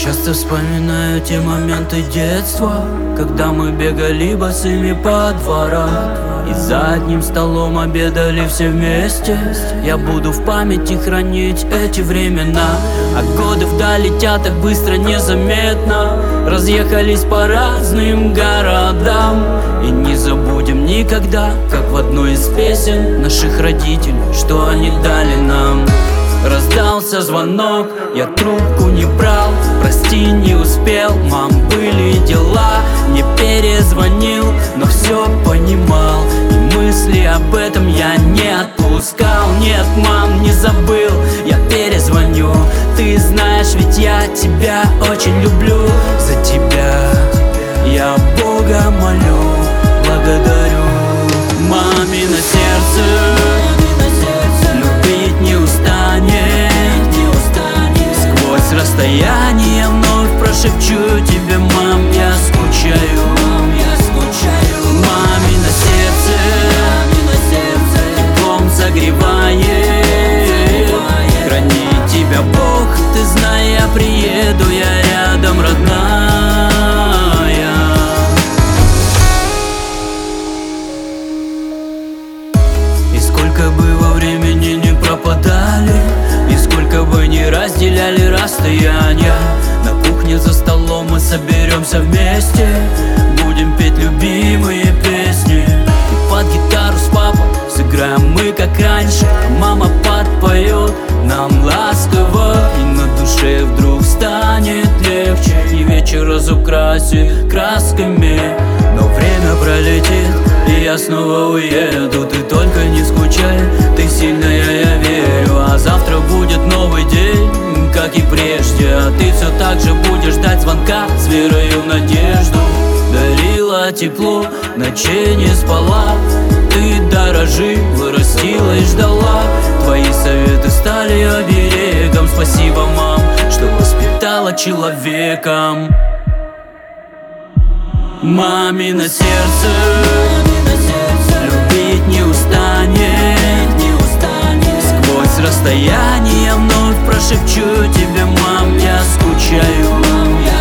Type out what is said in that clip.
Часто вспоминаю те моменты детства, когда мы бегали босыми по дворам и за одним столом обедали все вместе. Я буду в памяти хранить эти времена. А годы вдали летят так быстро, незаметно. Разъехались по разным городам. И не забудем никогда, как в одной из песен наших родителей, что они дали нам. Раздался звонок, я трубку не брал. Прости, не успел, мам, были дела. Не перезвонил, но все понимал. И мысли об этом я не отпускал. Нет, мам, не забыл, я перезвоню. Ты знаешь, ведь я тебя очень люблю. За тебя я Бога молю, благодарю. Мамино сердце любить не устанет. Сквозь расстояние вновь прошепчу тебе, мам, я скучаю. Мамино сердце теплом согревает. Хранит тебя Бог, ты знай, я приеду, я рядом, родная. И сколько бы во времени не пропадали, и сколько бы не разделяли расстояния, на кухне за столом мы соберемся вместе. Будем петь любимые песни, и под гитару с папой сыграем мы как раньше. Мама подпоет нам ласково, и на душе вдруг станет легче. И вечер разукрасит красками. Но время пролетит, и я снова уеду. Ты только не скучай, ты сильная, я верю. А завтра будет новый день, как и прежде. А ты все так же будешь ждать звонка с верою в надежду. Дарила тепло, ночей не спала. Ты дорожи, вырастила и ждала. Твои советы стали оберегом. Спасибо, мам, что воспитала человеком. Мамино сердце любить не устанет. Сквозь расстояние вновь прошепчу тебе, мам, я скучаю.